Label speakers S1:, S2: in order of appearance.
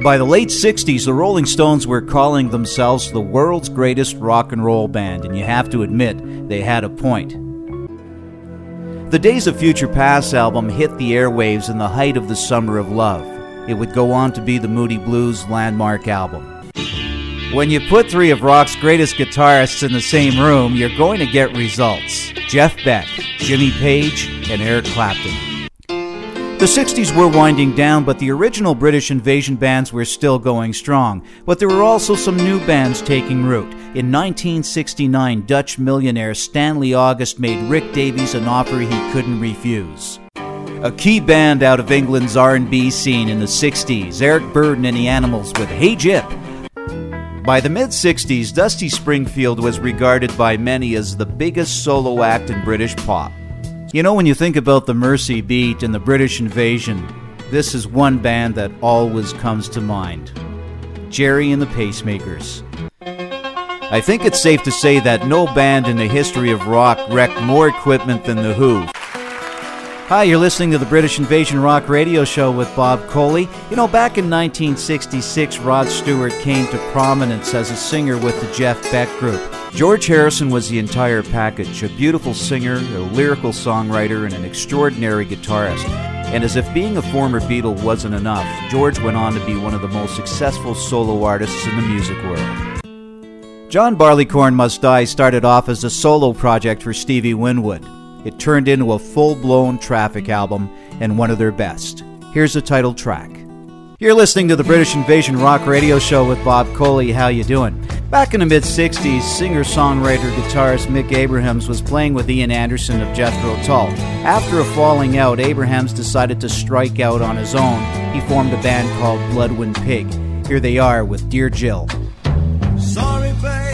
S1: By the late 60s, the Rolling Stones were calling themselves the world's greatest rock and roll band, and you have to admit, they had a point. The Days of Future Past album hit the airwaves in the height of the Summer of Love. It would go on to be the Moody Blues' landmark album. When you put three of rock's greatest guitarists in the same room, you're going to get results. Jeff Beck, Jimmy Page, and Eric Clapton. The 60s were winding down, but the original British Invasion bands were still going strong. But there were also some new bands taking root. In 1969, Dutch millionaire Stanley August made Rick Davies an offer he couldn't refuse. A key band out of England's R&B scene in the 60s, Eric Burdon and the Animals with Hey Gyp. By the mid-60s, Dusty Springfield was regarded by many as the biggest solo act in British pop. You know, when you think about the Mersey Beat and the British Invasion, this is one band that always comes to mind. Gerry and the Pacemakers. I think it's safe to say that no band in the history of rock wrecked more equipment than The Who. Hi, you're listening to the British Invasion Rock Radio Show with Bob Coley. You know, back in 1966, Rod Stewart came to prominence as a singer with the Jeff Beck Group. George Harrison was the entire package, a beautiful singer, a lyrical songwriter, and an extraordinary guitarist. And as if being a former Beatle wasn't enough, George went on to be one of the most successful solo artists in the music world. John Barleycorn Must Die started off as a solo project for Stevie Winwood. It turned into a full-blown Traffic album and one of their best. Here's the title track. You're listening to the British Invasion Rock Radio Show with Bob Coley. How you doing? Back in the mid-60s, singer-songwriter guitarist Mick Abrahams was playing with Ian Anderson of Jethro Tull. After a falling out, Abrahams decided to strike out on his own. He formed a band called Bloodwind Pig. Here they are with Dear Jill.
S2: Sorry, babe.